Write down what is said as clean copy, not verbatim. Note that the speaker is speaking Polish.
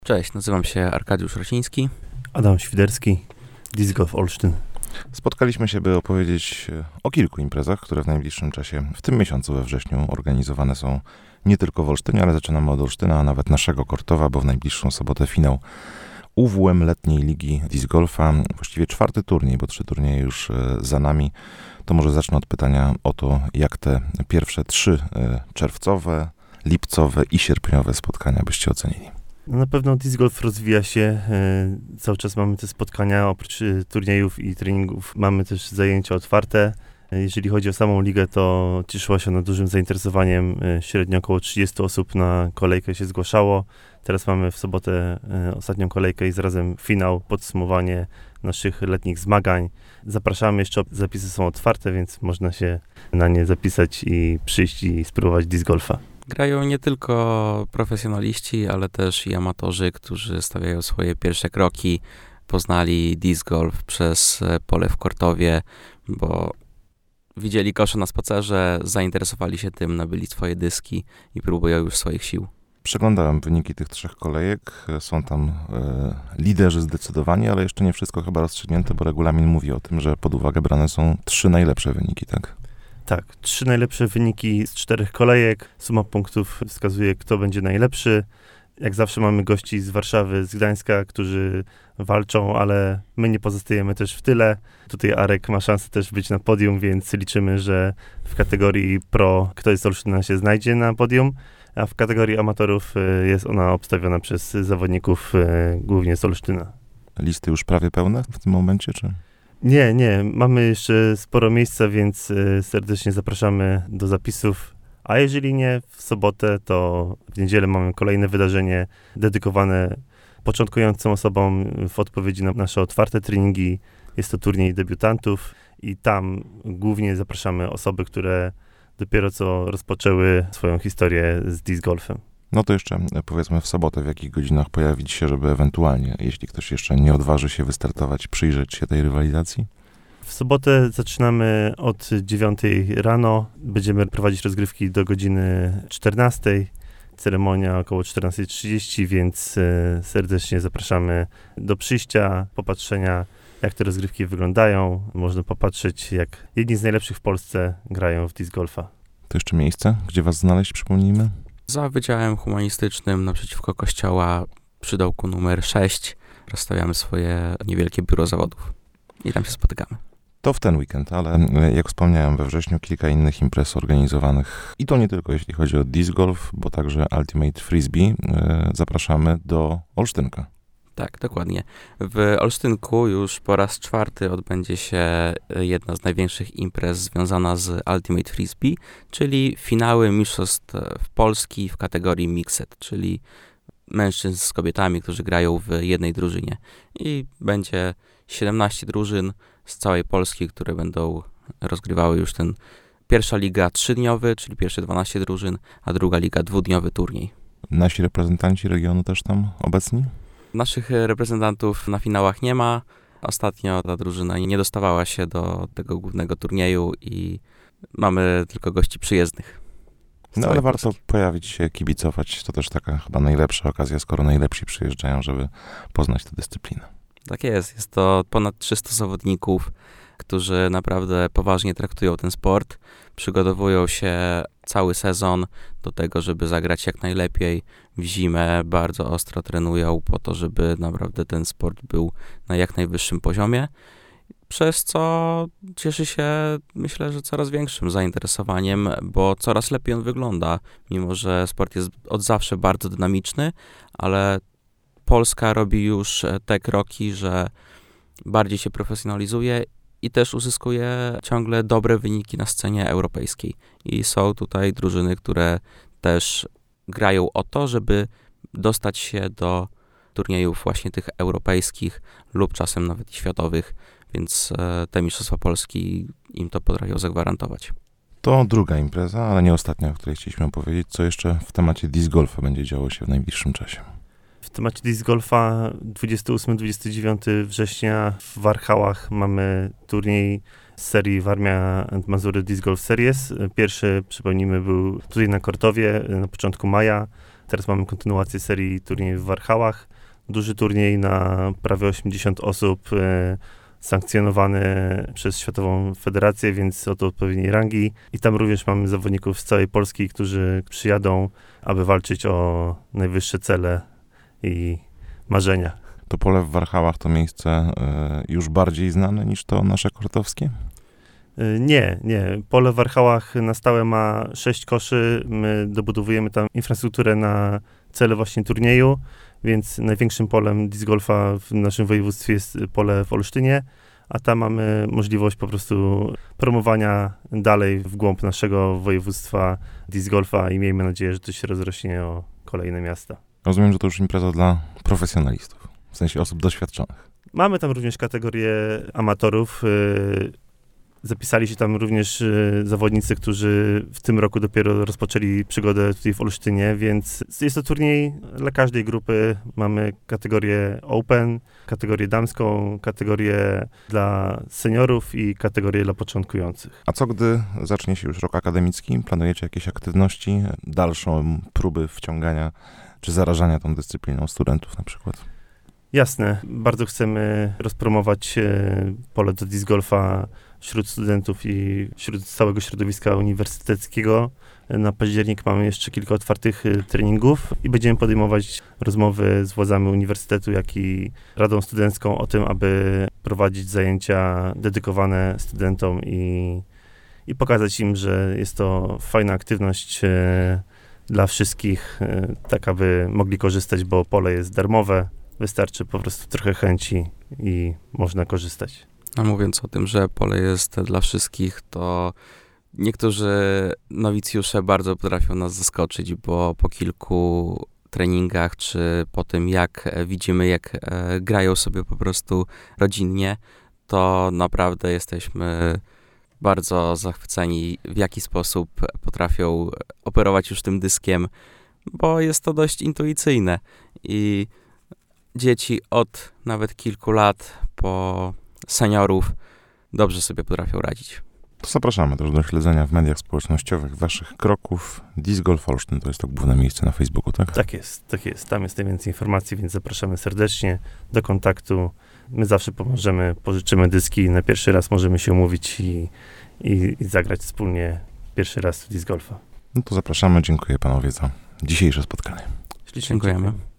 Cześć, nazywam się Arkadiusz Rosiński. Adam Świderski, Disc Golf Olsztyn. Spotkaliśmy się, by opowiedzieć o kilku imprezach, które w najbliższym czasie, w tym miesiącu we wrześniu, organizowane są nie tylko w Olsztynie, ale zaczynamy od Olsztyna, a nawet naszego Kortowa, bo w najbliższą sobotę finał UWM letniej ligi Disc Golfa. Właściwie 4. turniej, bo 3 turnieje już za nami. To może zacznę od pytania o to, jak te pierwsze 3 czerwcowe, lipcowe i sierpniowe spotkania byście ocenili. Na pewno disc golf rozwija się, cały czas mamy te spotkania, oprócz turniejów i treningów mamy też zajęcia otwarte. Jeżeli chodzi o samą ligę, to cieszyła się ona dużym zainteresowaniem, średnio około 30 osób na kolejkę się zgłaszało. Teraz mamy w sobotę ostatnią kolejkę i zarazem finał, podsumowanie naszych letnich zmagań. Zapraszamy, jeszcze zapisy są otwarte, więc można się na nie zapisać i przyjść i spróbować disc golfa. Grają nie tylko profesjonaliści, ale też i amatorzy, którzy stawiają swoje pierwsze kroki, poznali disc golf przez pole w Kortowie, bo widzieli kosze na spacerze, zainteresowali się tym, nabyli swoje dyski i próbują już swoich sił. Przeglądałem wyniki tych 3 kolejek. Są tam liderzy zdecydowani, ale jeszcze nie wszystko chyba rozstrzygnięte, bo regulamin mówi o tym, że pod uwagę brane są 3 najlepsze wyniki, tak? Tak, 3 najlepsze wyniki z 4 kolejek. Suma punktów wskazuje, kto będzie najlepszy. Jak zawsze mamy gości z Warszawy, z Gdańska, którzy walczą, ale my nie pozostajemy też w tyle. Tutaj Arek ma szansę też być na podium, więc liczymy, że w kategorii pro ktoś z Olsztyna się znajdzie na podium, a w kategorii amatorów jest ona obstawiona przez zawodników głównie z Olsztyna. Listy już prawie pełne w tym momencie, czy? Nie. Mamy jeszcze sporo miejsca, więc serdecznie zapraszamy do zapisów. A jeżeli nie, w sobotę, to w niedzielę mamy kolejne wydarzenie dedykowane początkującym osobom w odpowiedzi na nasze otwarte treningi. Jest to turniej debiutantów i tam głównie zapraszamy osoby, które dopiero co rozpoczęły swoją historię z disc golfem. No to jeszcze powiedzmy w sobotę, w jakich godzinach pojawić się, żeby ewentualnie, jeśli ktoś jeszcze nie odważy się wystartować, przyjrzeć się tej rywalizacji? W sobotę zaczynamy od 9 rano. Będziemy prowadzić rozgrywki do godziny 14. Ceremonia około 14:30, więc serdecznie zapraszamy do przyjścia, popatrzenia, jak te rozgrywki wyglądają. Można popatrzeć, jak jedni z najlepszych w Polsce grają w disc golfa. To jeszcze miejsce, gdzie was znaleźć, przypomnijmy? Za Wydziałem Humanistycznym naprzeciwko kościoła przy dołku numer 6 rozstawiamy swoje niewielkie biuro zawodów i tam się spotykamy. To w ten weekend, ale jak wspomniałem, we wrześniu kilka innych imprez organizowanych i to nie tylko jeśli chodzi o disc golf, bo także Ultimate Frisbee. Zapraszamy do Olsztynka. Tak, dokładnie. W Olsztynku już po raz 4 odbędzie się jedna z największych imprez związana z Ultimate Frisbee, czyli finały mistrzostw Polski w kategorii Mixed, czyli mężczyzn z kobietami, którzy grają w jednej drużynie. I będzie 17 drużyn z całej Polski, które będą rozgrywały już ten pierwsza liga 3-dniowy, czyli pierwsze 12 drużyn, a druga liga 2-dniowy turniej. Nasi reprezentanci regionu też tam obecni? Naszych reprezentantów na finałach nie ma. Ostatnio ta drużyna nie dostawała się do tego głównego turnieju i mamy tylko gości przyjezdnych. No ale warto pojawić się, kibicować. To też taka chyba najlepsza okazja, skoro najlepsi przyjeżdżają, żeby poznać tę dyscyplinę. Tak jest. Jest to ponad 300 zawodników, którzy naprawdę poważnie traktują ten sport. Przygotowują się cały sezon do tego, żeby zagrać jak najlepiej. W zimę bardzo ostro trenują po to, żeby naprawdę ten sport był na jak najwyższym poziomie. Przez co cieszy się, myślę, że coraz większym zainteresowaniem, bo coraz lepiej on wygląda. Mimo że sport jest od zawsze bardzo dynamiczny, ale Polska robi już te kroki, że bardziej się profesjonalizuje i też uzyskuje ciągle dobre wyniki na scenie europejskiej. I są tutaj drużyny, które też grają o to, żeby dostać się do turniejów właśnie tych europejskich lub czasem nawet i światowych, więc te mistrzostwa Polski im to potrafią zagwarantować. To druga impreza, ale nie ostatnia, o której chcieliśmy opowiedzieć. Co jeszcze w temacie disc golfa będzie działo się w najbliższym czasie? W temacie disc golfa 28-29 września w Warchałach mamy turniej z serii Warmia & Mazury Disc Golf Series. Pierwszy, przypomnijmy, był tutaj na Kortowie na początku maja. Teraz mamy kontynuację serii turniejów w Warchałach. Duży turniej na prawie 80 osób, sankcjonowany przez Światową Federację, więc o to odpowiedniej rangi. I tam również mamy zawodników z całej Polski, którzy przyjadą, aby walczyć o najwyższe cele i marzenia. To pole w Warchałach to miejsce już bardziej znane niż to nasze kortowskie? Nie. Pole w Warchałach na stałe ma 6 koszy. My dobudowujemy tam infrastrukturę na cele właśnie turnieju, więc największym polem disc golfa w naszym województwie jest pole w Olsztynie, a tam mamy możliwość po prostu promowania dalej w głąb naszego województwa disc golfa i miejmy nadzieję, że to się rozrośnie o kolejne miasta. Rozumiem, że to już impreza dla profesjonalistów, w sensie osób doświadczonych. Mamy tam również kategorię amatorów. Zapisali się tam również zawodnicy, którzy w tym roku dopiero rozpoczęli przygodę tutaj w Olsztynie, więc jest to turniej dla każdej grupy. Mamy kategorię Open, kategorię damską, kategorię dla seniorów i kategorię dla początkujących. A co gdy zacznie się już rok akademicki? Planujecie jakieś aktywności, dalszą próby wciągania czy zarażania tą dyscypliną studentów na przykład? Jasne, bardzo chcemy rozpromować pole do disc golfa wśród studentów i wśród całego środowiska uniwersyteckiego. Na październik mamy jeszcze kilka otwartych treningów i będziemy podejmować rozmowy z władzami uniwersytetu, jak i Radą Studencką o tym, aby prowadzić zajęcia dedykowane studentom i pokazać im, że jest to fajna aktywność dla wszystkich, tak aby mogli korzystać, bo pole jest darmowe. Wystarczy po prostu trochę chęci i można korzystać. A mówiąc o tym, że pole jest dla wszystkich, to niektórzy nowicjusze bardzo potrafią nas zaskoczyć, bo po kilku treningach, czy po tym jak widzimy, jak grają sobie po prostu rodzinnie, to naprawdę jesteśmy bardzo zachwyceni, w jaki sposób potrafią operować już tym dyskiem, bo jest to dość intuicyjne i dzieci od nawet kilku lat po seniorów dobrze sobie potrafią radzić. To zapraszamy też do śledzenia w mediach społecznościowych waszych kroków. Disc Golf Olsztyn to jest to główne miejsce na Facebooku, tak? Tak jest. Tam jest najwięcej informacji, więc zapraszamy serdecznie do kontaktu. My zawsze pomożemy, pożyczymy dyski. Na pierwszy raz możemy się umówić i zagrać wspólnie pierwszy raz w disc golfa. No to zapraszamy. Dziękuję panowie za dzisiejsze spotkanie. Ślicznie Dziękujemy. dziękuję.